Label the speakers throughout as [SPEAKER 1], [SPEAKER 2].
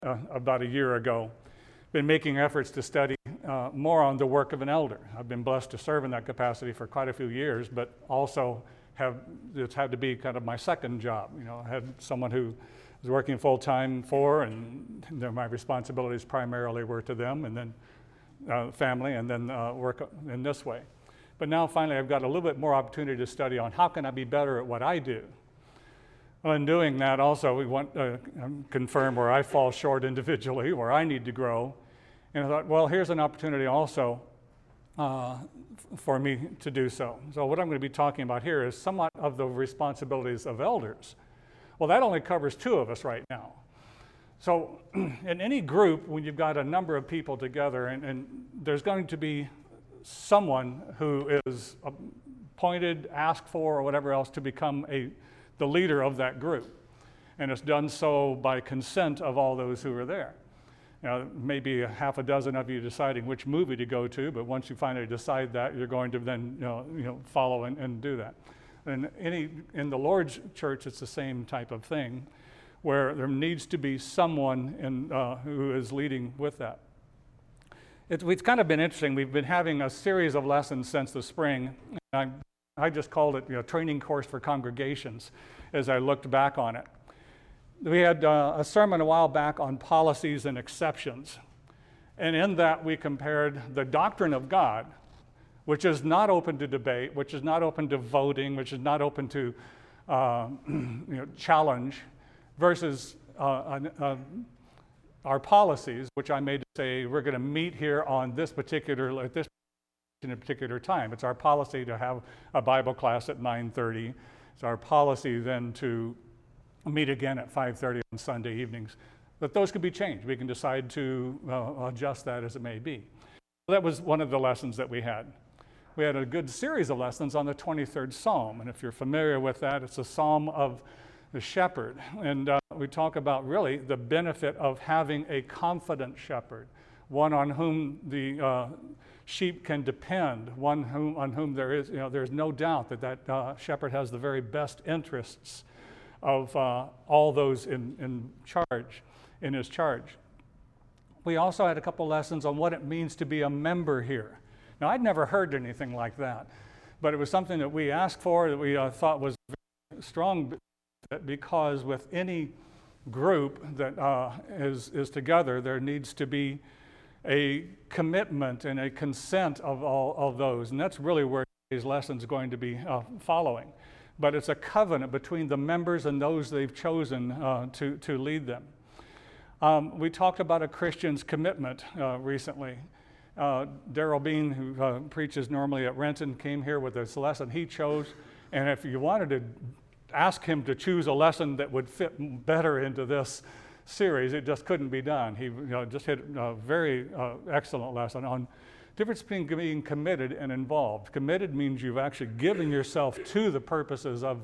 [SPEAKER 1] about a year ago, been making efforts to study more on the work of an elder. I've been blessed to serve in that capacity for quite a few years, but also it's had to be kind of my second job. I had someone who was working full-time for, and my responsibilities primarily were to them, and then family, and then work in this way. But now finally I've got a little bit more opportunity to study on how can I be better at what I do. Well, in doing that also, we want to confirm where I fall short individually, where I need to grow. And I thought, well, here's an opportunity also for me to do so. So what I'm going to be talking about here is somewhat of the responsibilities of elders. Well, that only covers two of us right now. So in any group, when you've got a number of people together, and there's going to be someone who is appointed, asked for, or whatever else to become the leader of that group. And it's done so by consent of all those who are there. Maybe a half a dozen of you deciding which movie to go to, but once you finally decide that, you're going to then follow and do that. And in the Lord's church, it's the same type of thing, where there needs to be someone who is leading with that. It's kind of been interesting. We've been having a series of lessons since the spring. I just called it training course for congregations as I looked back on it. We had a sermon a while back on policies and exceptions. And in that we compared the doctrine of God, which is not open to debate, which is not open to voting, which is not open to challenge, versus our policies, which I made to say we're going to meet here on this particular time. It's our policy to have a Bible class at 9:30. It's our policy then to meet again at 5:30 on Sunday evenings. But those could be changed. We can decide to adjust that as it may be. That was one of the lessons that we had. We had a good series of lessons on the 23rd Psalm. And if you're familiar with that, it's a psalm of the shepherd. And we talk about really the benefit of having a confident shepherd, one on whom the sheep can depend, one on whom there's no doubt that shepherd has the very best interests of all those in his charge. We also had a couple lessons on what it means to be a member here. Now, I'd never heard anything like that, but it was something that we asked for, that we thought was very strong, because with any group that is together, there needs to be a commitment and a consent of all of those. And that's really where these lessons are going to be following. But it's a covenant between the members and those they've chosen to lead them. We talked about a Christian's commitment recently. Darrell Bean, who preaches normally at Renton, came here with this lesson he chose. And if you wanted to ask him to choose a lesson that would fit better into this series, it just couldn't be done. He just hit a very excellent lesson on the difference between being committed and involved. Committed means you've actually given yourself to the purposes of,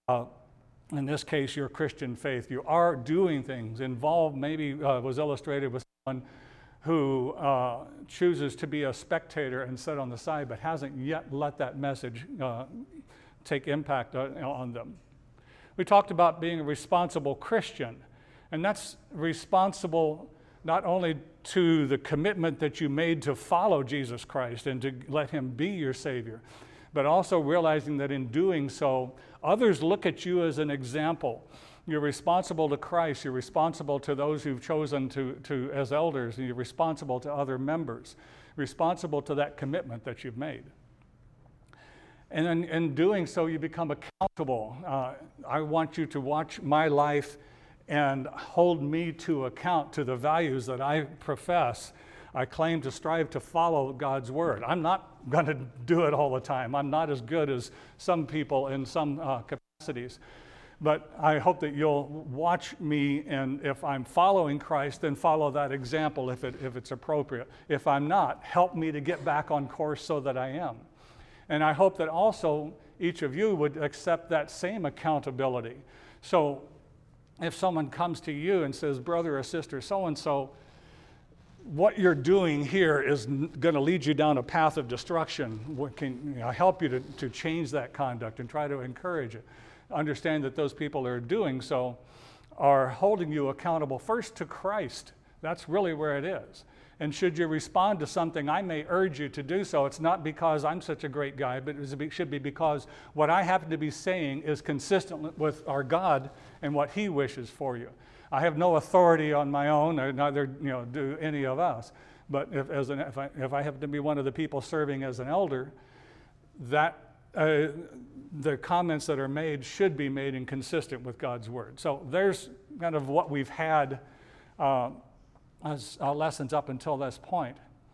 [SPEAKER 1] in this case, your Christian faith. You are doing things. Involved maybe was illustrated with someone who chooses to be a spectator and sit on the side, but hasn't yet let that message take impact on them. We talked about being a responsible Christian, and that's responsible not only to the commitment that you made to follow Jesus Christ and to let him be your Savior, but also realizing that in doing so, others look at you as an example. You're responsible to Christ, you're responsible to those who've chosen to as elders, and you're responsible to other members, responsible to that commitment that you've made. And then in doing so, you become accountable. I want you to watch my life and hold me to account to the values that I profess. I claim to strive to follow God's word. I'm not going to do it all the time. I'm not as good as some people in some capacities. But I hope that you'll watch me, and if I'm following Christ, then follow that example if it's appropriate. If I'm not, help me to get back on course so that I am. And I hope that also each of you would accept that same accountability. So if someone comes to you and says, brother or sister so-and-so, what you're doing here is going to lead you down a path of destruction. What can help you to change that conduct and try to encourage it? Understand that those people are doing so are holding you accountable first to Christ. That's really where it is. And should you respond to something, I may urge you to do so. It's not because I'm such a great guy, but it should be because what I happen to be saying is consistent with our God and what He wishes for you. I have no authority on my own, or neither do any of us. But if I happen to be one of the people serving as an elder, that the comments that are made should be made and consistent with God's Word. So there's kind of what we've had as lessons up until this point.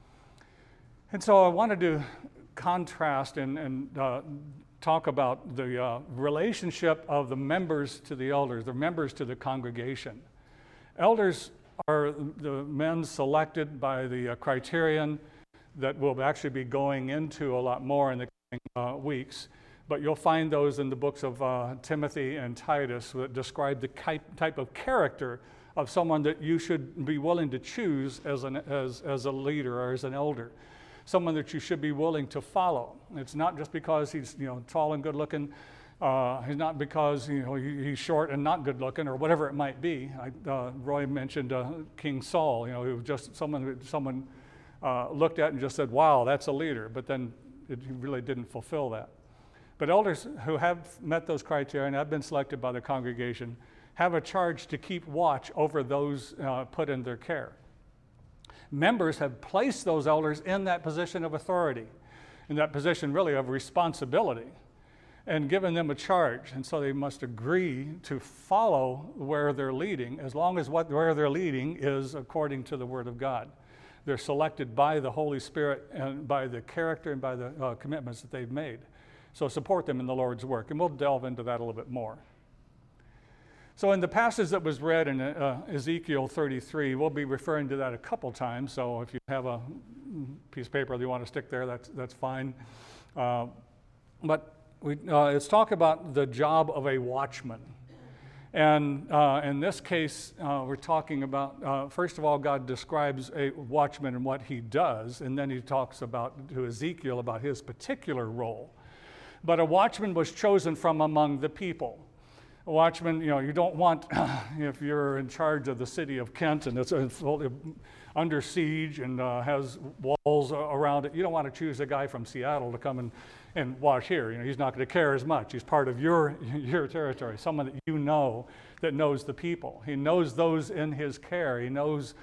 [SPEAKER 1] And so I wanted to contrast and talk about the relationship of the members to the elders, the members to the congregation. Elders are the men selected by the criterion that we'll actually be going into a lot more in the coming weeks. But you'll find those in the books of Timothy and Titus that describe the type of character of someone that you should be willing to choose as a leader or as an elder, someone that you should be willing to follow. It's not just because he's tall and good looking. He's not because he's short and not good looking or whatever it might be. Roy mentioned King Saul. He was just someone looked at and just said, "Wow, that's a leader," but then he really didn't fulfill that. But elders who have met those criteria and have been selected by the congregation have a charge to keep watch over those put in their care. Members have placed those elders in that position of authority, in that position really of responsibility, and given them a charge. And so they must agree to follow where they're leading, as long as where they're leading is according to the Word of God. They're selected by the Holy Spirit and by the character and by the commitments that they've made. So support them in the Lord's work, and we'll delve into that a little bit more. So in the passage that was read in Ezekiel 33, we'll be referring to that a couple times. So if you have a piece of paper that you want to stick there, that's fine. But it's talk about the job of a watchman. And in this case, we're talking about, first of all, God describes a watchman and what he does, and then he talks to Ezekiel about his particular role. But a watchman was chosen from among the people. A watchman, you don't want, if you're in charge of the city of Kent and it's under siege and has walls around it, you don't want to choose a guy from Seattle to come and watch here. He's not going to care as much. He's part of your territory, someone that that knows the people. He knows those in his care. He knows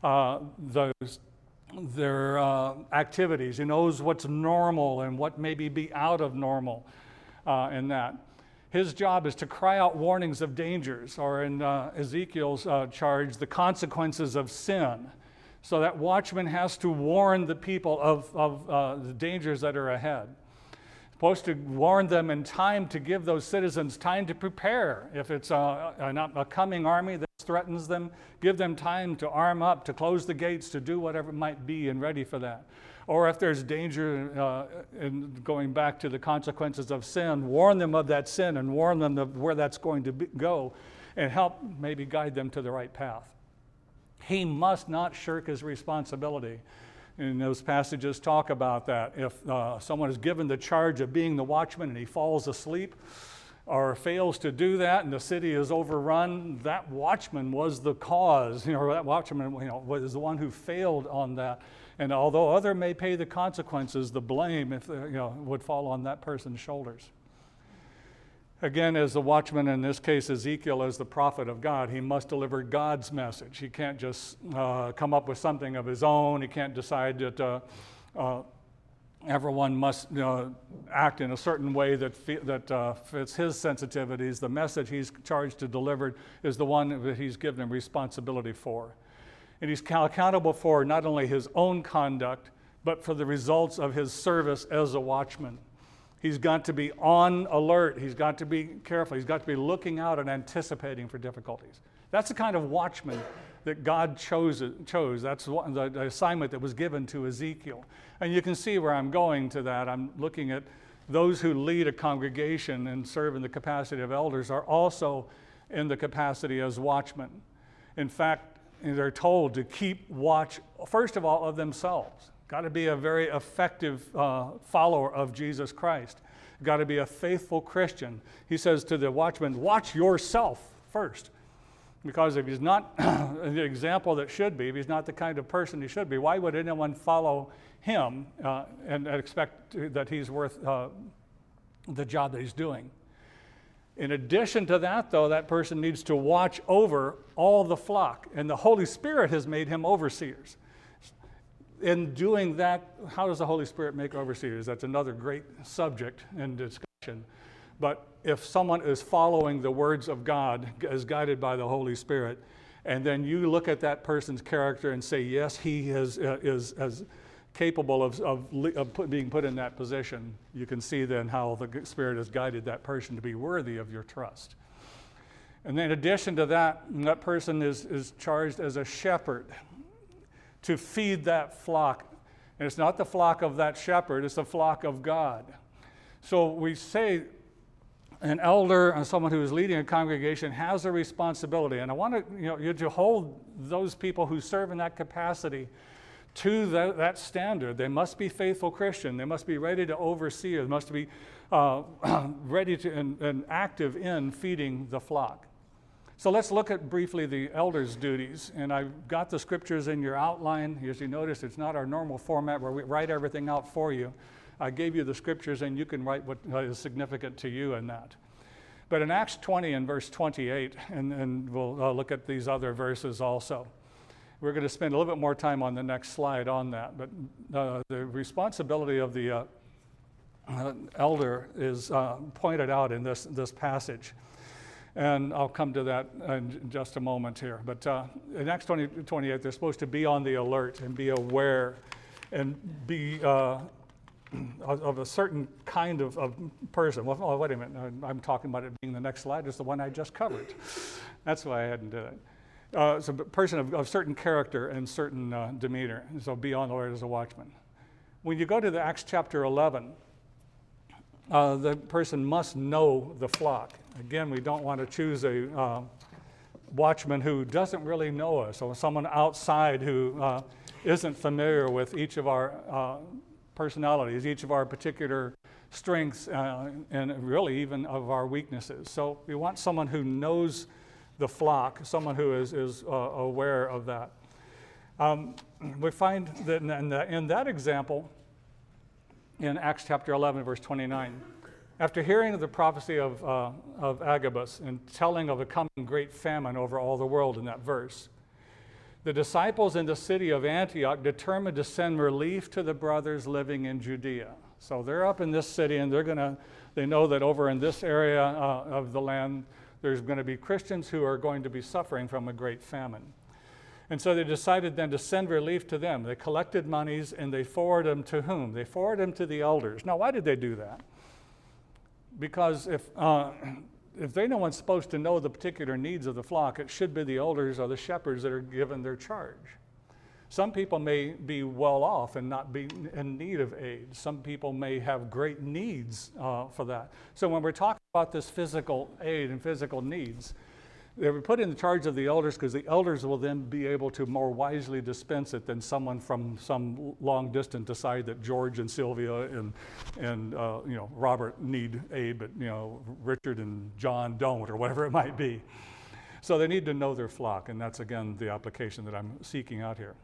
[SPEAKER 1] their activities. He knows what's normal and what maybe be out of normal in that. His job is to cry out warnings of dangers, or in Ezekiel's charge, the consequences of sin. So that watchman has to warn the people of the dangers that are ahead. Supposed to warn them in time to give those citizens time to prepare. If it's a coming army that threatens them, give them time to arm up, to close the gates, to do whatever it might be and ready for that. Or if there's danger in going back to the consequences of sin, warn them of that sin and warn them of where that's going to go and help maybe guide them to the right path. He must not shirk his responsibility. And those passages talk about that. If someone is given the charge of being the watchman and he falls asleep or fails to do that and the city is overrun, that watchman was the cause, or that watchman was the one who failed on that. And although other may pay the consequences, the blame would fall on that person's shoulders. Again, as the watchman, in this case Ezekiel, as the prophet of God, he must deliver God's message. He can't just come up with something of his own. He can't decide that everyone must act in a certain way that fits his sensitivities. The message he's charged to deliver is the one that he's given responsibility for. And he's accountable for not only his own conduct, but for the results of his service as a watchman. He's got to be on alert. He's got to be careful. He's got to be looking out and anticipating for difficulties. That's the kind of watchman that God chose. That's the assignment that was given to Ezekiel. And you can see where I'm going to that. I'm looking at those who lead a congregation and serve in the capacity of elders are also in the capacity as watchmen. In fact, they're told to keep watch, first of all, of themselves. Got to be a very effective follower of Jesus Christ. Got to be a faithful Christian. He says to the watchman, watch yourself first. Because if he's not the example that should be, if he's not the kind of person he should be, why would anyone follow him and expect that he's worth the job that he's doing? In addition to that, though, that person needs to watch over all the flock, and the Holy Spirit has made him overseers. In doing that, how does the Holy Spirit make overseers? That's another great subject and discussion. But if someone is following the words of God as guided by the Holy Spirit, and then you look at that person's character and say, yes, he is capable of being put in that position, you can see then how the Spirit has guided that person to be worthy of your trust. And then in addition to that, that person is charged as a shepherd to feed that flock. And it's not the flock of that shepherd, it's the flock of God. So we say an elder and someone who is leading a congregation has a responsibility. And I want you to hold those people who serve in that capacity to that standard. They must be faithful Christian. They must be ready to oversee. They must be ready to and active in feeding the flock. So let's look at briefly the elders' duties. And I've got the scriptures in your outline. As you notice, it's not our normal format where we write everything out for you. I gave you the scriptures, and you can write what is significant to you in that. But in Acts 20 and verse 28, and we'll look at these other verses also. We're going to spend a little bit more time on the next slide on that. But the responsibility of the elder is pointed out in this passage. And I'll come to that in just a moment here. But in Acts 20:28, they're supposed to be on the alert and be aware and be of a certain kind of person. Well, wait a minute. I'm talking about it being the next slide. It's the one I just covered. That's why I hadn't done it. It's a person of certain character and certain demeanor. So be on the alert as a watchman. When you go to the Acts chapter 11, the person must know the flock. Again, we don't want to choose a watchman who doesn't really know us, or someone outside who isn't familiar with each of our personalities, each of our particular strengths, and really even of our weaknesses. So we want someone who knows the flock, someone who is aware of that. We find that in that example, in Acts chapter 11, verse 29, after hearing of the prophecy of Agabus and telling of a coming great famine over all the world in that verse, the disciples in the city of Antioch determined to send relief to the brothers living in Judea. So they're up in this city, and they know that over in this area of the land, there's going to be Christians who are going to be suffering from a great famine. And so they decided then to send relief to them. They collected monies, and they forwarded them to whom? They forwarded them to the elders. Now, why did they do that? Because if no one's supposed to know the particular needs of the flock, it should be the elders or the shepherds that are given their charge. Some people may be well off and not be in need of aid. Some people may have great needs for that. So when we're talking about this physical aid and physical needs, they were put in charge of the elders because the elders will then be able to more wisely dispense it than someone from some long distance decide that George and Sylvia and Robert need aid, but Richard and John don't, or whatever it might be. So they need to know their flock, and that's again the application that I'm seeking out here.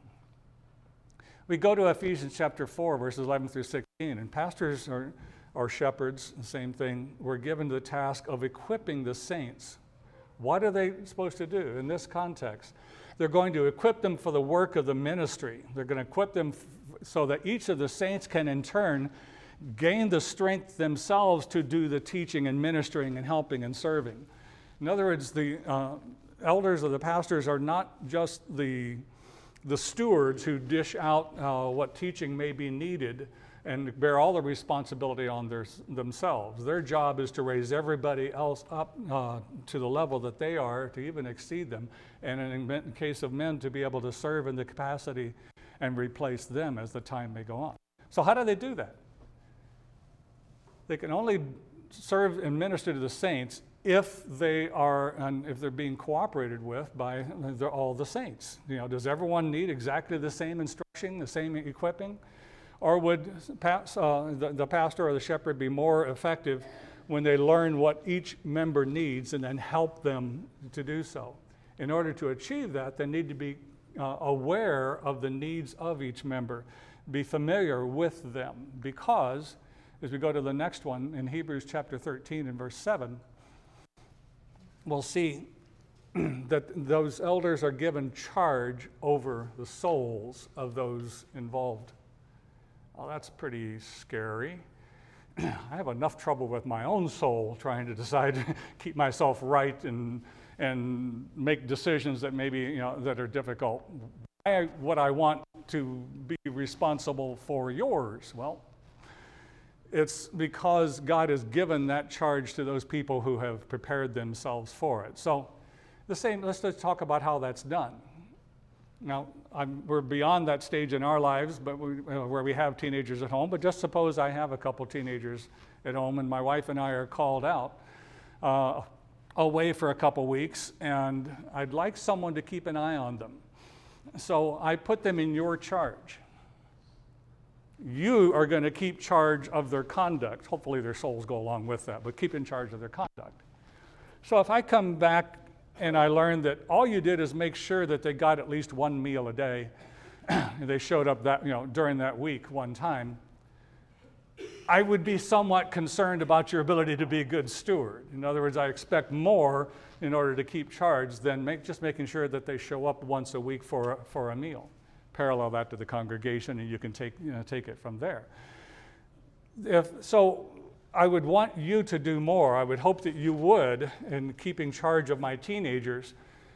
[SPEAKER 1] We go to Ephesians chapter 4, verses 11 through 16, and pastors or shepherds, the same thing, were given the task of equipping the saints. What are they supposed to do in this context? They're going to equip them for the work of the ministry. They're going to equip them so that each of the saints can in turn gain the strength themselves to do the teaching and ministering and helping and serving. In other words, the elders or the pastors are not just the stewards who dish out what teaching may be needed and bear all the responsibility on themselves. Their job is to raise everybody else up to the level that they are, to even exceed them, and in case of men, to be able to serve in the capacity and replace them as the time may go on. So how do they do that? They can only serve and minister to the saints if they're being cooperated with by all the saints. Does everyone need exactly the same instruction, the same equipping? Or would the pastor or the shepherd be more effective when they learn what each member needs and then help them to do so? In order to achieve that, they need to be aware of the needs of each member, be familiar with them, because as we go to the next one, in Hebrews chapter 13 and verse 7, we'll see that those elders are given charge over the souls of those involved. Well, that's pretty scary. I have enough trouble with my own soul trying to decide to keep myself right and make decisions that maybe, that are difficult. Why would I want to be responsible for yours? Well, it's because God has given that charge to those people who have prepared themselves for it. So let's just talk about how that's done. Now, we're beyond that stage in our lives, but where we have teenagers at home. But just suppose I have a couple teenagers at home, and my wife and I are called out away for a couple weeks, and I'd like someone to keep an eye on them. So I put them in your charge. You are going to keep charge of their conduct. Hopefully their souls go along with that, but keep in charge of their conduct. So if I come back and I learned that all you did is make sure that they got at least one meal a day, and they showed up during that week one time, I would be somewhat concerned about your ability to be a good steward. In other words, I expect more in order to keep charge than just making sure that they show up once a week for a meal. Parallel that to the congregation, and you can take it from there. So I would want you to do more. I would hope that you would, in keeping charge of my teenagers,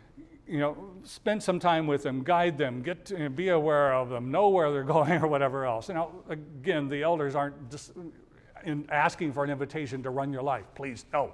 [SPEAKER 1] spend some time with them, guide them, be aware of them, know where they're going or whatever else. Again, the elders aren't just asking for an invitation to run your life. Please, no.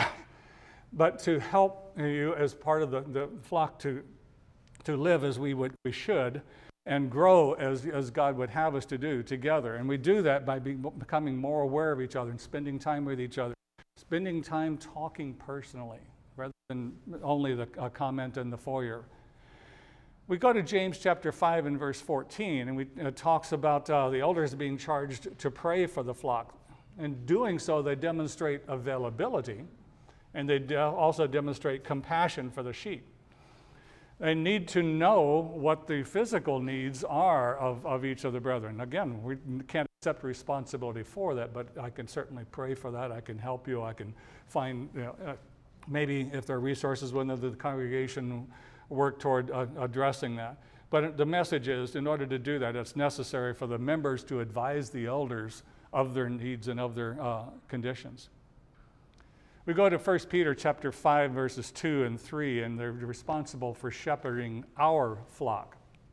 [SPEAKER 1] But to help you as part of the flock to live as we should, and grow as God would have us to do together. And we do that by becoming more aware of each other and spending time with each other, spending time talking personally rather than only a comment in the foyer. We go to James chapter 5 and verse 14, and it talks about the elders being charged to pray for the flock. In doing so, they demonstrate availability, and they also demonstrate compassion for the sheep. They need to know what the physical needs are of each of the brethren. Again, we can't accept responsibility for that, but I can certainly pray for that. I can help you. I can find, maybe if there are resources within the congregation, work toward addressing that. But the message is, in order to do that, it's necessary for the members to advise the elders of their needs and of their conditions. We go to 1 Peter chapter 5, verses 2 and 3, and they're responsible for shepherding our flock.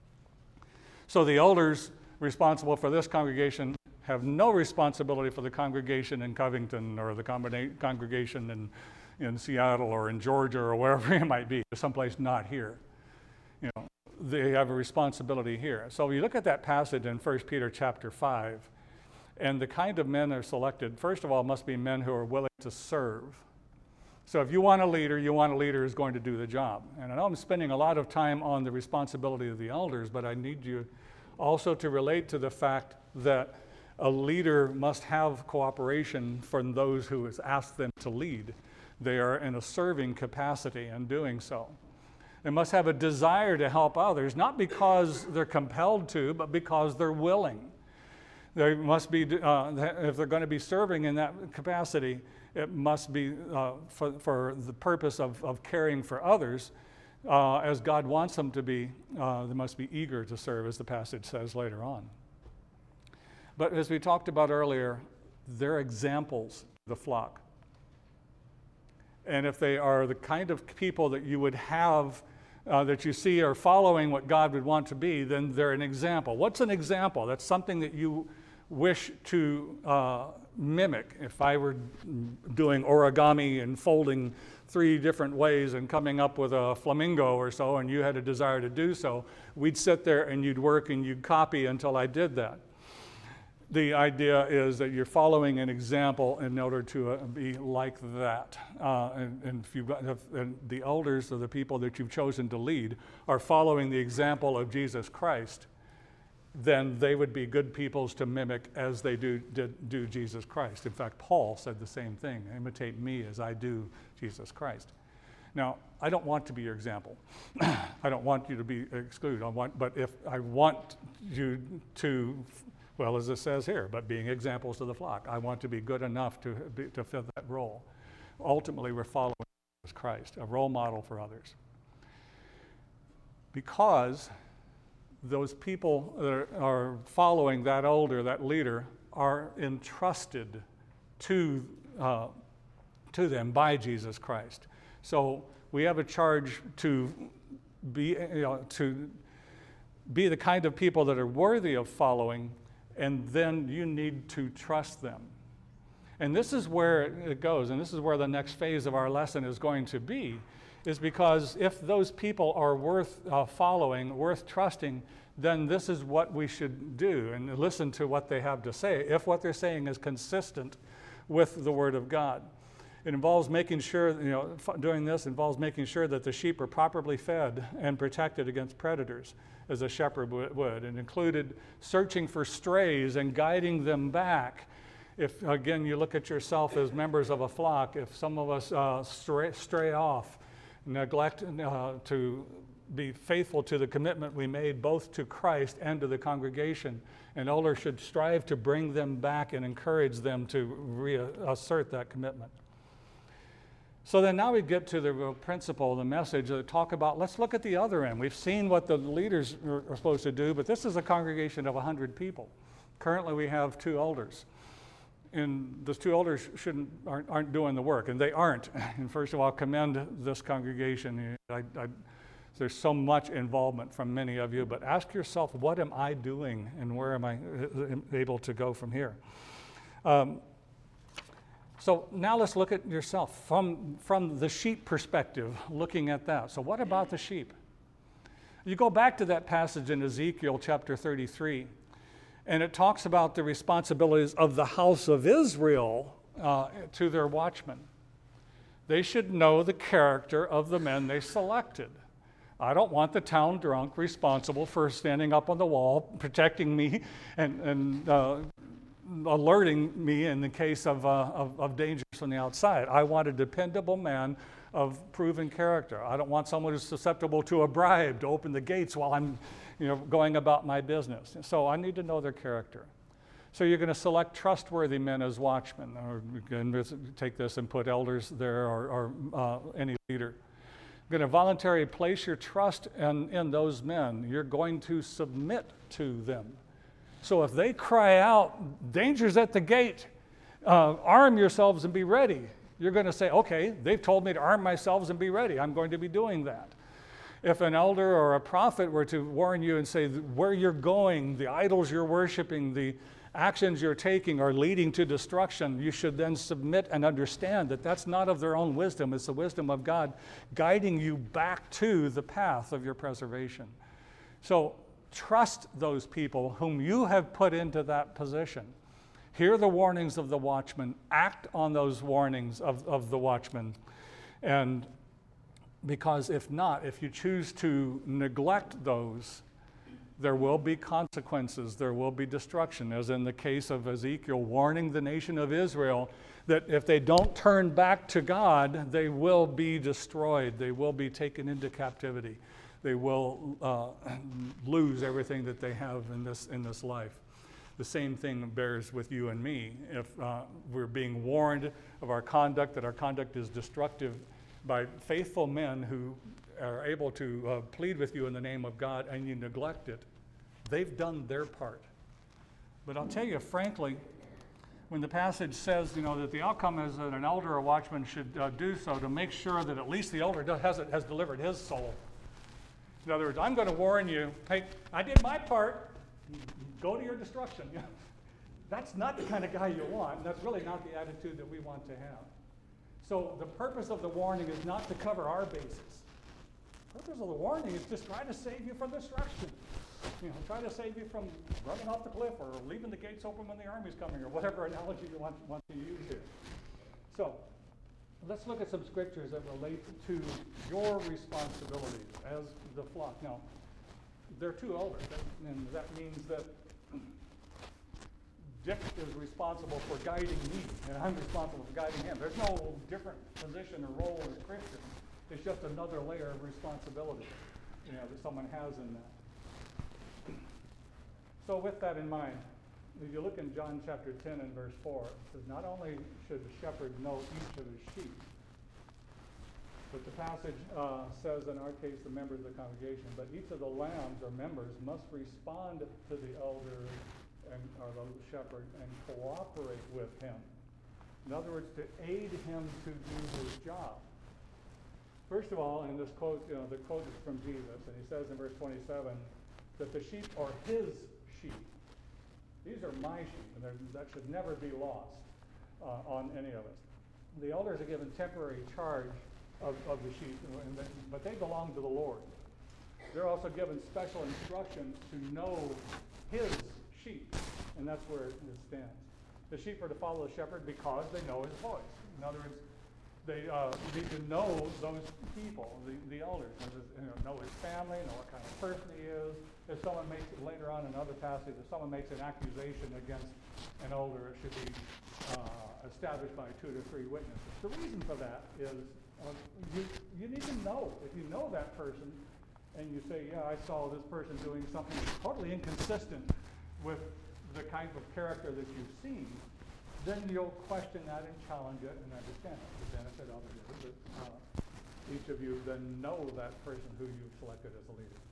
[SPEAKER 1] So the elders responsible for this congregation have no responsibility for the congregation in Covington or the congregation in Seattle or in Georgia or wherever it might be, someplace not here. They have a responsibility here. So you look at that passage in 1 Peter chapter 5, and the kind of men that are selected, first of all, must be men who are willing to serve. So if you want a leader who's going to do the job. And I know I'm spending a lot of time on the responsibility of the elders, but I need you also to relate to the fact that a leader must have cooperation from those who has asked them to lead. They are in a serving capacity in doing so. They must have a desire to help others, not because they're compelled to, but because they're willing. They must be, if they're going to be serving in that capacity, it must be for the purpose of caring for others, as God wants them to be. They must be eager to serve, as the passage says later on. But as we talked about earlier, they're examples to the flock. And if they are the kind of people that you would have, that you see are following what God would want to be, then they're an example. What's an example? That's something that you wish to mimic. If I were doing origami and folding 3 different ways and coming up with a flamingo or so, and you had a desire to do so, we'd sit there and you'd work and you'd copy until I did that. The idea is that you're following an example in order to be like that. And if the elders or the people that you've chosen to lead are following the example of Jesus Christ, then they would be good peoples to mimic as they do Jesus Christ. In fact, Paul said the same thing: imitate me as I do Jesus Christ. Now, I don't want to be your example. I don't want you to be excluded. But if I want you to, well, as it says here, but being examples to the flock, I want to be good enough to fill that role. Ultimately, we're following Jesus Christ, a role model for others. Because those people that are following that elder, that leader, are entrusted to them by Jesus Christ. So we have a charge to be the kind of people that are worthy of following, and then you need to trust them. And this is where it goes, and this is where the next phase of our lesson is going to be, is because if those people are worth following, worth trusting, then this is what we should do, and listen to what they have to say, if what they're saying is consistent with the Word of God. It involves making sure, doing this involves making sure that the sheep are properly fed and protected against predators, as a shepherd would. And included searching for strays and guiding them back. If, again, you look at yourself as members of a flock, if some of us stray off, neglect to be faithful to the commitment we made both to Christ and to the congregation, an elder should strive to bring them back and encourage them to reassert that commitment. So then now we get to the real principle, the message, talk about, let's look at the other end. We've seen what the leaders are supposed to do, but this is a congregation of 100 people. Currently we have 2 elders. And those 2 elders aren't doing the work, and they aren't. And first of all, commend this congregation. There's so much involvement from many of you, but ask yourself, what am I doing, and where am I able to go from here? So now let's look at yourself from the sheep perspective, looking at that. So what about the sheep? You go back to that passage in Ezekiel chapter 33, and it talks about the responsibilities of the house of Israel to their watchmen. They should know the character of the men they selected. I don't want the town drunk responsible for standing up on the wall, protecting me, and alerting me in the case of dangers from the outside. I want a dependable man of proven character. I don't want someone who's susceptible to a bribe to open the gates while I'm going about my business. So I need to know their character. So you're going to select trustworthy men as watchmen, or you can take this and put elders there, or any leader. You're going to voluntarily place your trust in those men. You're going to submit to them. So if they cry out, danger's at the gate, arm yourselves and be ready, you're going to say, okay, they've told me to arm myself and be ready. I'm going to be doing that. If an elder or a prophet were to warn you and say where you're going, the idols you're worshiping, the actions you're taking are leading to destruction, you should then submit and understand that that's not of their own wisdom. It's the wisdom of God guiding you back to the path of your preservation. So trust those people whom you have put into that position. Hear the warnings of the watchman. Act on those warnings of the watchman. And because if not, if you choose to neglect those, there will be consequences, there will be destruction, as in the case of Ezekiel warning the nation of Israel that if they don't turn back to God, they will be destroyed, they will be taken into captivity, they will lose everything that they have in this life. The same thing bears with you and me. If we're being warned of our conduct, that our conduct is destructive, by faithful men who are able to plead with you in the name of God, and you neglect it, they've done their part. But I'll tell you frankly, when the passage says, that the outcome is that an elder or watchman should do so to make sure that at least the elder has delivered his soul. In other words, I'm going to warn you, hey, I did my part, go to your destruction. That's not the kind of guy you want, and that's really not the attitude that we want to have. So the purpose of the warning is not to cover our bases. The purpose of the warning is just try to save you from destruction. Try to save you from running off the cliff or leaving the gates open when the army's coming, or whatever analogy you want to use here. So let's look at some scriptures that relate to your responsibilities as the flock. Now, there are 2 elders, and that means that Dick is responsible for guiding me, and I'm responsible for guiding him. There's no different position or role as Christians. It's just another layer of responsibility, that someone has in that. So with that in mind, if you look in John chapter 10 and verse 4, it says, not only should the shepherd know each of his sheep, but the passage says, in our case, the members of the congregation, but each of the lambs or members must respond to the elder or the shepherd and cooperate with him. In other words, to aid him to do his job. First of all, in this quote, the quote is from Jesus, and he says in verse 27 that the sheep are his sheep. These are my sheep, and that should never be lost on any of us. The elders are given temporary charge of the sheep, but they belong to the Lord. They're also given special instructions to know his sheep, and that's where it stands. The sheep are to follow the shepherd because they know his voice. In other words, they need to know those people, the elders, know his family, know what kind of person he is. If someone makes it later on in other passages, if someone makes an accusation against an elder, it should be established by 2 to 3 witnesses. The reason for that is you need to know. If you know that person and you say, yeah, I saw this person doing something that's totally inconsistent with the kind of character that you've seen, then you'll question that and challenge it and understand it. The benefit of it is that each of you then know that person who you've selected as a leader.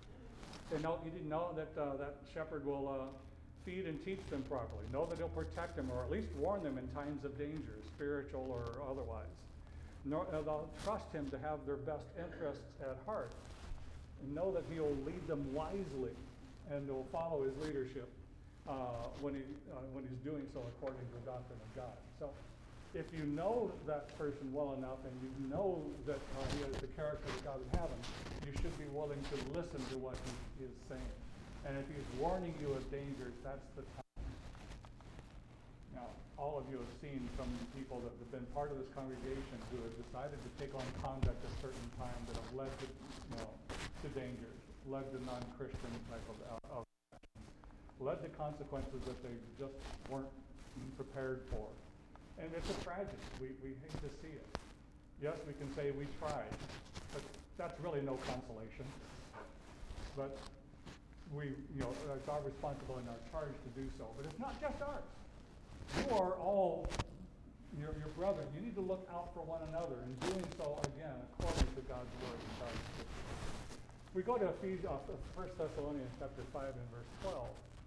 [SPEAKER 1] You didn't know that that shepherd will feed and teach them properly. Know that he'll protect them or at least warn them in times of danger, spiritual or otherwise. They'll trust him to have their best interests at heart. And know that he'll lead them wisely and they'll follow his leadership when he's doing so according to the doctrine of God. So if you know that person well enough and you know that he has the character that God would have him, you should be willing to listen to what he is saying. And if he's warning you of dangers, that's the time. Now, all of you have seen some people that have been part of this congregation who have decided to take on conduct at a certain time that have led to dangers, led to non-Christian type of led to consequences that they just weren't prepared for. And it's a tragedy. We hate to see it. Yes, we can say we tried, but that's really no consolation. But it's our responsibility and our charge to do so. But it's not just ours. You are all your brother. You need to look out for one another, and doing so, again, according to God's word and God's scripture. We go to 1 Thessalonians chapter 5 and verse 12.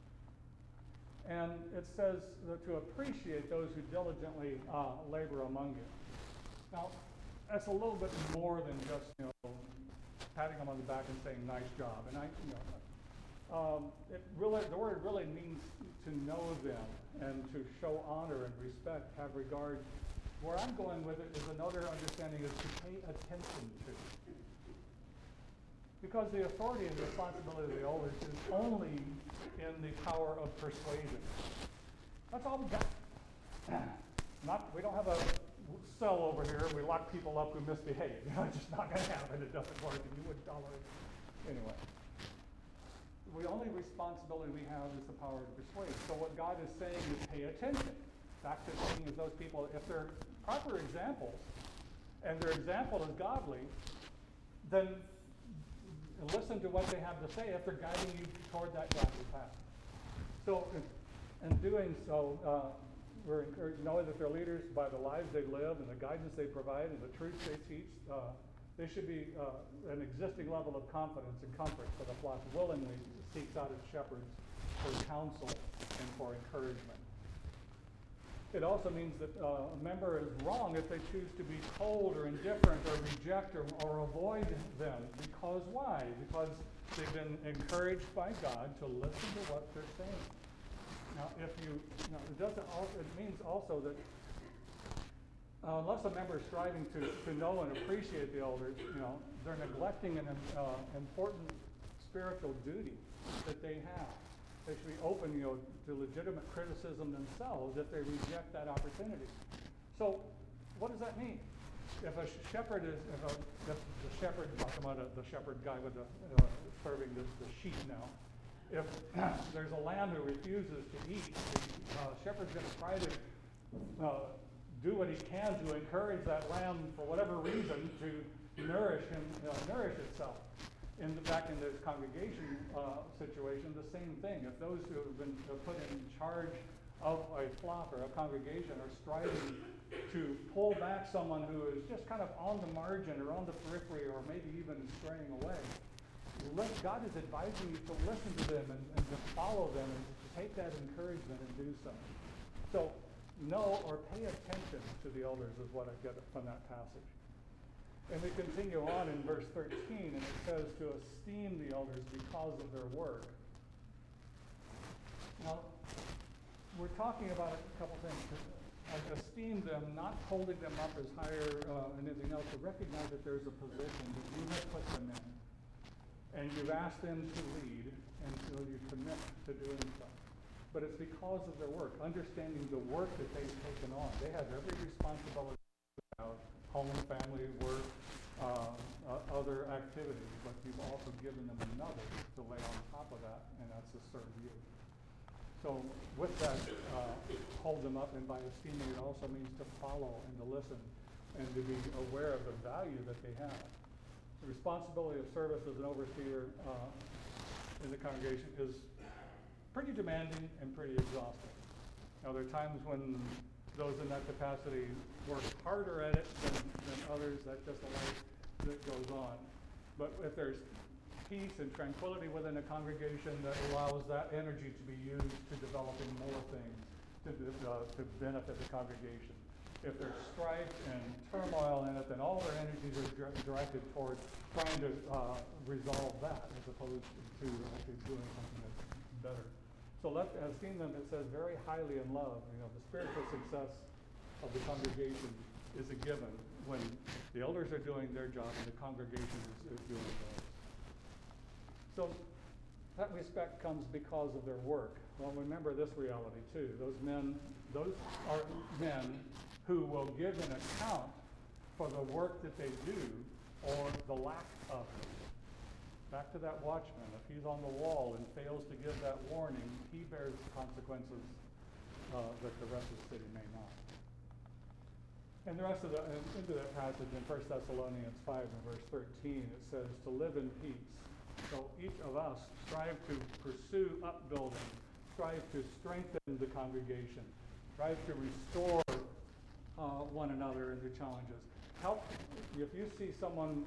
[SPEAKER 1] And it says to appreciate those who diligently labor among you. Now, that's a little bit more than just patting them on the back and saying nice job. And the word really means to know them and to show honor and respect, have regard. Where I'm going with it is another understanding is to pay attention to. Because the authority and the responsibility of the elders is only in the power of persuasion. That's all we got. We don't have a cell over here. We lock people up who misbehave. It's just not going to happen. It doesn't work, and you wouldn't tolerate it. Anyway, the only responsibility we have is the power to persuade. So what God is saying is pay attention. Back to saying is those people, if they're proper examples, and their example is godly, then listen to what they have to say if they're guiding you toward that godly path. So, in doing so, we're encouraged to know that their leaders, by the lives they live and the guidance they provide and the truths they teach, they should be an existing level of confidence and comfort for the flock willingly seeks out its shepherds for counsel and for encouragement. It also means that a member is wrong if they choose to be cold or indifferent or reject or avoid them. Because why? Because they've been encouraged by God to listen to what they're saying. Now, it means also that unless a member is striving to know and appreciate the elders, they're neglecting an important spiritual duty that they have. They should be open, to legitimate criticism themselves if they reject that opportunity. So, what does that mean? If a shepherd if the shepherd, talking about the shepherd guy with serving the sheep now, if there's a lamb who refuses to eat, the shepherd's going to try to do what he can to encourage that lamb for whatever reason nourish itself. Back in this congregation situation, the same thing. If those who have been put in charge of a flock or a congregation are striving to pull back someone who is just kind of on the margin or on the periphery or maybe even straying away, God is advising you to listen to them and to follow them and to take that encouragement and do so. So know or pay attention to the elders is what I get from that passage. And we continue on in verse 13, and it says to esteem the elders because of their work. Now, we're talking about a couple things. Esteem them, not holding them up as higher than anything else, but recognize that there's a position that you have put them in. And you've asked them to lead, and so you commit to doing so. But it's because of their work, understanding the work that they've taken on. They have every responsibility about home, family, work, other activities, but you've also given them another to lay on top of that, and that's to serve you. So with that, hold them up, and by esteeming it also means to follow and to listen and to be aware of the value that they have. The responsibility of service as an overseer in the congregation is pretty demanding and pretty exhausting. Now, there are times when those in that capacity work harder at it than others. That's just a life that goes on. But if there's peace and tranquility within a congregation that allows that energy to be used to developing more things to benefit the congregation. If there's strife and turmoil in it, then all their energies are directed towards trying to resolve that as opposed to actually doing something that's better. So I've seen them, it says, very highly in love. You know, the spiritual success of the congregation is a given when the elders are doing their job and the congregation is doing theirs. So that respect comes because of their work. Well, remember this reality too. Those are men who will give an account for the work that they do or the lack of it. Back to that watchman. If he's on the wall and fails to give that warning, he bears consequences that the rest of the city may not. And the rest of into that passage in 1 Thessalonians 5 and verse 13, it says to live in peace. So each of us strive to pursue upbuilding, strive to strengthen the congregation, strive to restore one another in their challenges. Help if you see someone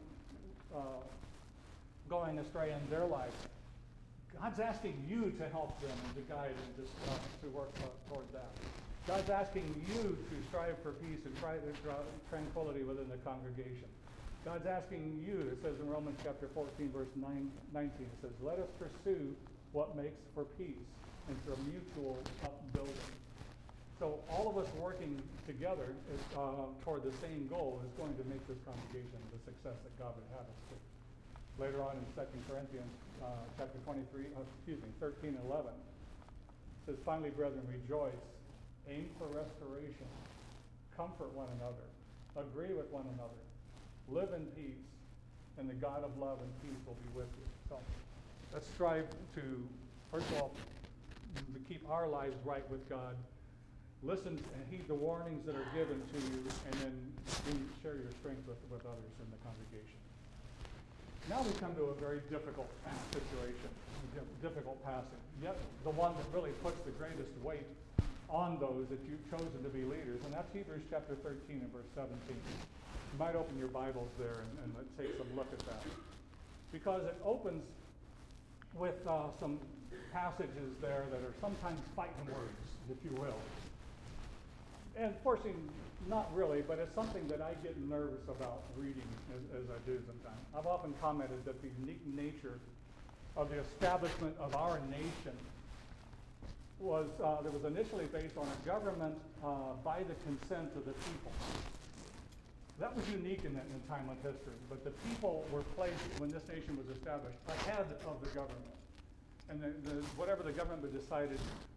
[SPEAKER 1] going astray in their life. God's asking you to help them and to guide and to work toward that. God's asking you to strive for peace and try to draw tranquility within the congregation. God's asking you, it says in Romans chapter 14, verse 19, it says, let us pursue what makes for peace and for mutual upbuilding. So all of us working together toward the same goal is going to make this congregation the success that God would have us to. Later on in 2 Corinthians chapter 13 and 11, it says, finally, brethren, rejoice, aim for restoration, comfort one another, agree with one another, live in peace, and the God of love and peace will be with you. So let's strive to, first of all, to keep our lives right with God, listen and heed the warnings that are given to you, and then share your strength with others in the congregation. Now we come to a very difficult situation, a difficult passage, yet the one that really puts the greatest weight on those that you've chosen to be leaders, and that's Hebrews chapter 13 and verse 17. You might open your Bibles there and let's take some look at that. Because it opens with some passages there that are sometimes fighting words, if you will. And fortunately, not really, but it's something that I get nervous about reading as I do sometimes. I've often commented that the unique nature of the establishment of our nation was that was initially based on a government by the consent of the people. That was unique in time of history, but the people were placed, when this nation was established, ahead of the government. And whatever the government decided,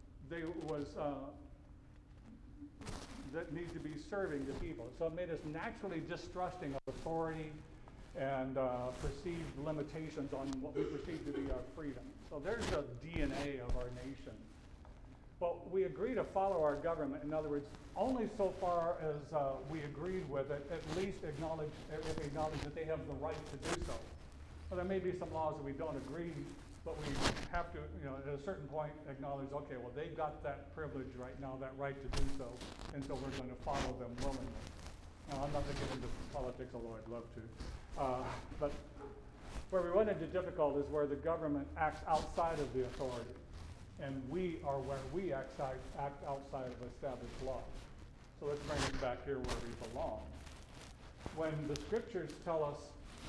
[SPEAKER 1] that needs to be serving the people. So it made us naturally distrusting of authority and perceived limitations on what we perceive to be our freedom. So there's a DNA of our nation Well, we agree to follow our government. In other words, only so far as we agreed with it, at least acknowledge that they have the right to do so. Well, there may be some laws that we don't agree, but we have to, at a certain point acknowledge, okay, well, they've got that privilege right now, that right to do so, and so we're going to follow them willingly. Now, I'm not going to get into politics, although I'd love to. But where we run into difficulty is where the government acts outside of the authority, and we are where we act outside of established law. So let's bring it back here where we belong. When the scriptures tell us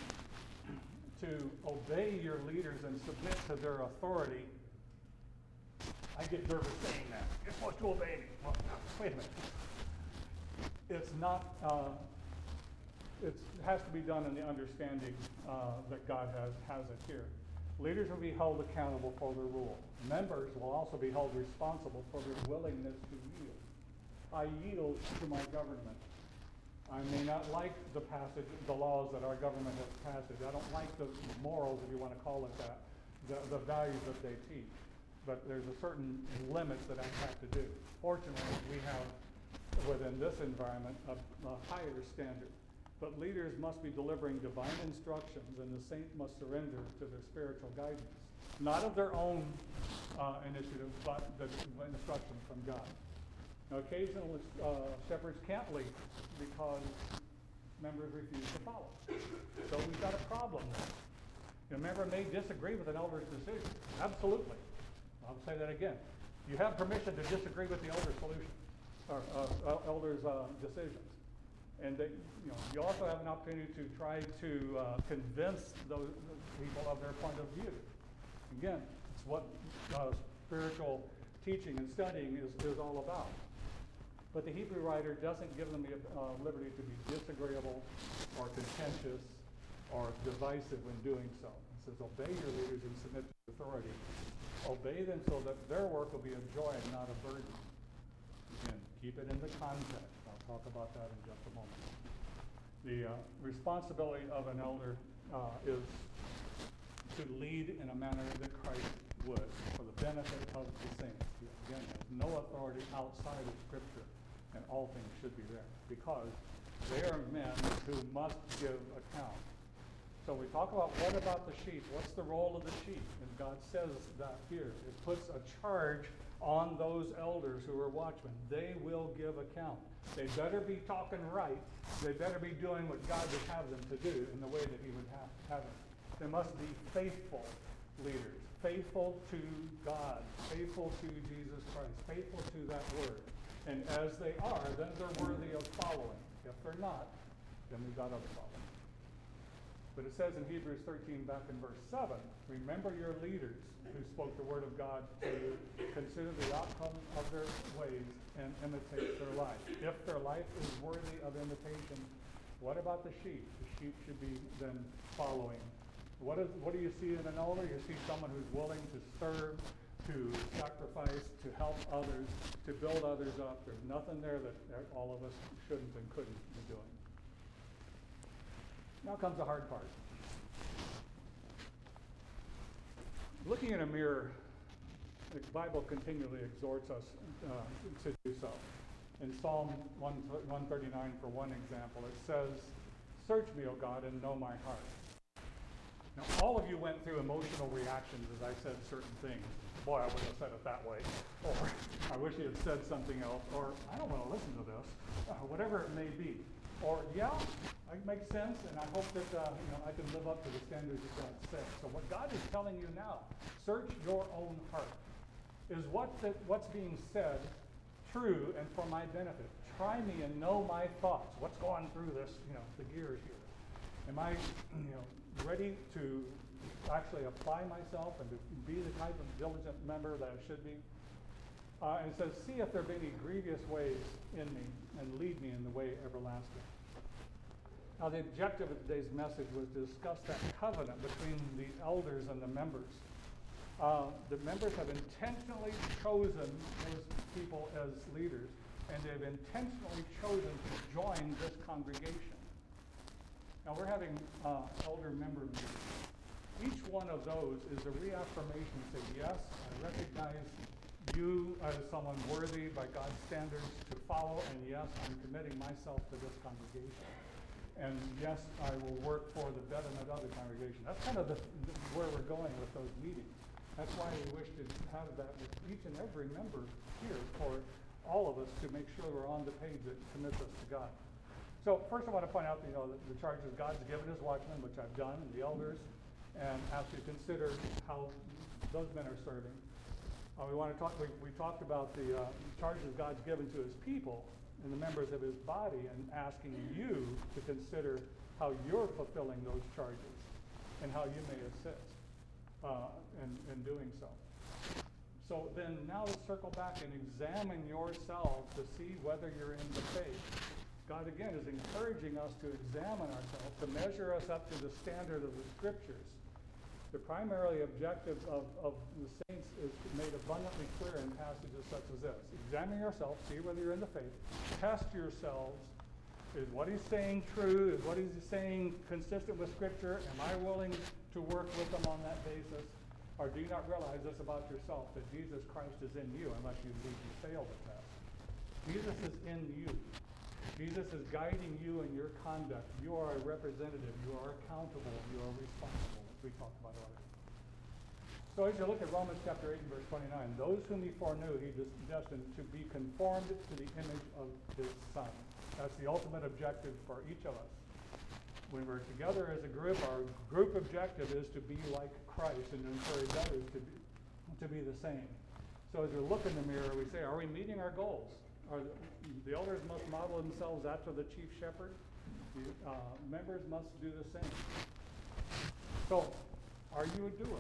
[SPEAKER 1] to obey your leaders and submit to their authority, I get nervous saying that. You're supposed to obey me. Well, wait a minute. It's not, it has to be done in the understanding that God has it here. Leaders will be held accountable for their rule. Members will also be held responsible for their willingness to yield. I yield to my government. I may not like the laws that our government has passed. I don't like the morals, if you want to call it that, the values that they teach. But there's a certain limits that I have to do. Fortunately, we have, within this environment, a higher standard. But leaders must be delivering divine instructions, and the saint must surrender to their spiritual guidance. Not of their own initiative, but the instruction from God. Now, occasionally, shepherds can't lead because members refuse to follow. So we've got a problem there. A member may disagree with an elder's decision. Absolutely. I'll say that again. You have permission to disagree with the elder's solution, or elder's decisions. And you also have an opportunity to try to convince those people of their point of view. Again, it's what spiritual teaching and studying is all about. But the Hebrew writer doesn't give them the liberty to be disagreeable or contentious or divisive when doing so. He says, obey your leaders and submit to authority. Obey them so that their work will be a joy and not a burden. Again, keep it in the context. I'll talk about that in just a moment. The responsibility of an elder is to lead in a manner that Christ would for the benefit of the saints. He, again, has no authority outside of Scripture, and all things should be there because they are men who must give account. So we talk about what about the sheep? What's the role of the sheep? And God says that here. It puts a charge on those elders who are watchmen. They will give account. They better be talking right. They better be doing what God would have them to do in the way that he would have them. They must be faithful leaders, faithful to God, faithful to Jesus Christ, faithful to that word. And as they are, then they're worthy of following. If they're not, then we've got other following. But it says in Hebrews 13, back in verse 7, remember your leaders who spoke the word of God to you. Consider the outcome of their ways and imitate their life. If their life is worthy of imitation, what about the sheep? The sheep should be then following. What do you see in an elder? You see someone who's willing to serve, to sacrifice, to help others, to build others up. There's nothing there that all of us shouldn't and couldn't be doing. Now comes the hard part. Looking in a mirror, the Bible continually exhorts us to do so. In Psalm 139, for one example, it says, search me, O God, and know my heart. Now, all of you went through emotional reactions as I said certain things. Boy, I wouldn't have said it that way. Or, I wish he had said something else. Or, I don't want to listen to this. Whatever it may be. Or, yeah, it makes sense, and I hope that I can live up to the standards that God set. So what God is telling you now, search your own heart. Is what's being said true and for my benefit? Try me and know my thoughts. What's going through this, the gears here? Am I, ready to actually apply myself and to be the type of diligent member that I should be? And it says, see if there be any grievous ways in me and lead me in the way everlasting. Now, the objective of today's message was to discuss that covenant between the elders and the members. The members have intentionally chosen those people as leaders, and they've intentionally chosen to join this congregation. Now, we're having elder member meetings. Each one of those is a reaffirmation to say, yes, I recognize you as someone worthy by God's standards to follow, and yes, I'm committing myself to this congregation. And yes, I will work for the betterment of the congregation. That's kind of where we're going with those meetings. That's why we wish to have that with each and every member here, for all of us to make sure we're on the page that commits us to God. So first I want to point out, the charges God's given as watchmen, which I've done, and the elders, and ask you to consider how those men are serving. We want to talk. We talked about the charges God's given to His people and the members of His body, and asking you to consider how you're fulfilling those charges and how you may assist in doing so. So then now let's circle back and examine yourselves to see whether you're in the faith. God again is encouraging us to examine ourselves, to measure us up to the standard of the Scriptures. The primary objective of the saints is made abundantly clear in passages such as this. Examine yourself, see whether you're in the faith. Test yourselves. Is what he's saying true? Is what he's saying consistent with Scripture? Am I willing to work with them on that basis? Or do you not realize this about yourself, that Jesus Christ is in you, unless you fail the test? Jesus is in you. Jesus is guiding you in your conduct. You are a representative. You are accountable. You are responsible, as we talked about earlier. So as you look at Romans chapter 8 and verse 29, those whom he foreknew, he destined to be conformed to the image of his Son. That's the ultimate objective for each of us. When we're together as a group, our group objective is to be like Christ and to encourage others to be the same. So as we look in the mirror, we say, are we meeting our goals? The elders must model themselves after the chief shepherd. The members must do the same. So, are you a doer?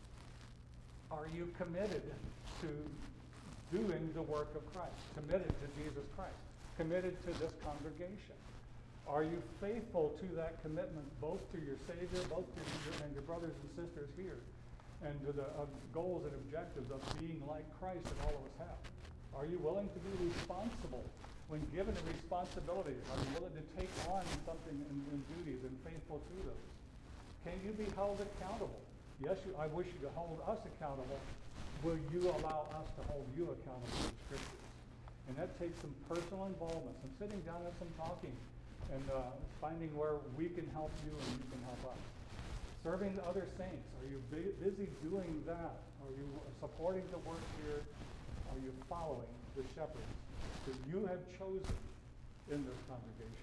[SPEAKER 1] Are you committed to doing the work of Christ? Committed to Jesus Christ? Committed to this congregation? Are you faithful to that commitment, both to your Savior, both to your brothers and sisters here, and to the goals and objectives of being like Christ that all of us have? Are you willing to be responsible when given the responsibilities? Are you willing to take on something in duties and faithful to those? Can you be held accountable? Yes, I wish you to hold us accountable. Will you allow us to hold you accountable to the Scriptures? And that takes some personal involvement, some sitting down and some talking, and finding where we can help you and you can help us. Serving the other saints. Are you busy doing that? Are you supporting the work here? Are you following the shepherds that you have chosen in this congregation?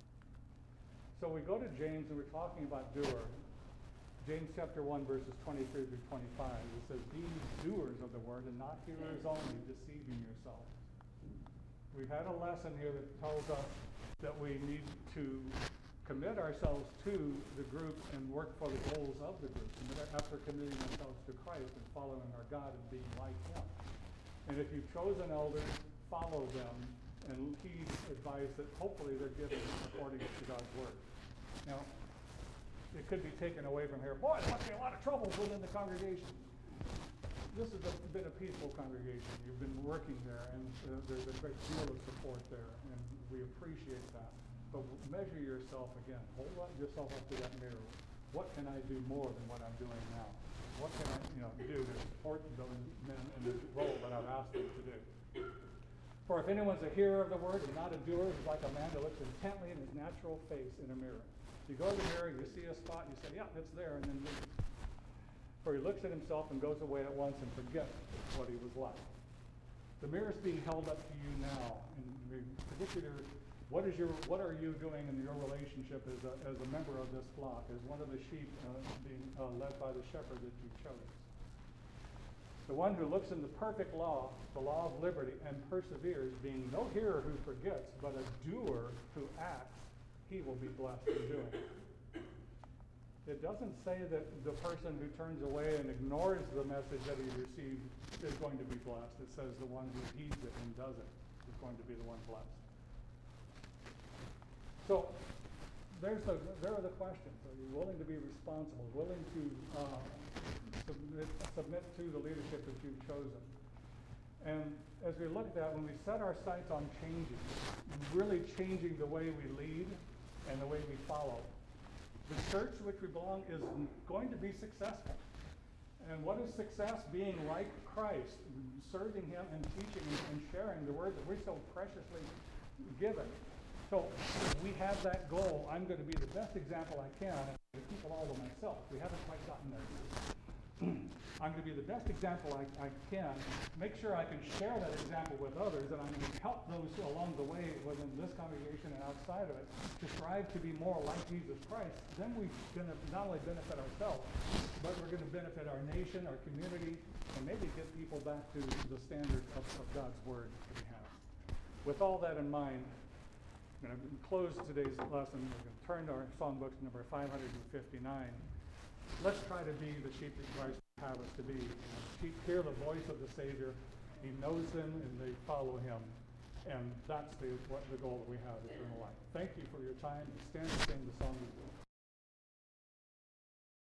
[SPEAKER 1] So we go to James and we're talking about doer. James chapter 1 verses 23 through 25. It says, be doers of the word and not hearers only, deceiving yourselves. We've had a lesson here that tells us that we need to commit ourselves to the group and work for the goals of the group. After committing ourselves to Christ and following our God and being like Him. And if you've chosen elders, follow them and heed advice that hopefully they're given according to God's word. Now, it could be taken away from here. Boy, there must be a lot of troubles within the congregation. This has been a peaceful congregation. You've been working there, and there's a great deal of support there, and we appreciate that. But measure yourself again. Hold yourself up to that mirror. What can I do more than what I'm doing now? What can I do to support those men in the role that I've asked them to do? For if anyone's a hearer of the word and not a doer, he's like a man that looks intently in his natural face in a mirror. You go to the mirror, you see a spot, you say, yeah, it's there, and then leave. For he looks at himself and goes away at once and forgets what he was like. The mirror is being held up to you now. In particular, what are you doing in your relationship as a member of this flock, as one of the sheep being led by the shepherd that you chose? The one who looks in the perfect law, the law of liberty, and perseveres, being no hearer who forgets, but a doer who acts, he will be blessed in doing it. It doesn't say that the person who turns away and ignores the message that he received is going to be blessed. It says the one who heeds it and does it is going to be the one blessed. So there are the questions. Are you willing to be responsible, willing to submit to the leadership that you've chosen? And as we look at that, when we set our sights on changing, really changing the way we lead and the way we follow, the church to which we belong is going to be successful. And what is success? Being like Christ, serving him and teaching and sharing the word that we're so preciously given. So if we have that goal, I'm going to be the best example I can, and I'm going to keep it all to myself. We haven't quite gotten there yet. I'm going to be the best example I can, make sure I can share that example with others, and I'm going to help those along the way within this congregation and outside of it to strive to be more like Jesus Christ. Then we're going to not only benefit ourselves, but we're going to benefit our nation, our community, and maybe get people back to the standard of God's Word that we have. With all that in mind, I'm going to close today's lesson. We're going to turn to our songbooks, number 559. Let's try to be the sheep that Christ would have us to be. Sheep hear the voice of the Savior. He knows them and they follow him. And that's the goal that we have, eternal life. Thank you for your time. Stand and sing the song.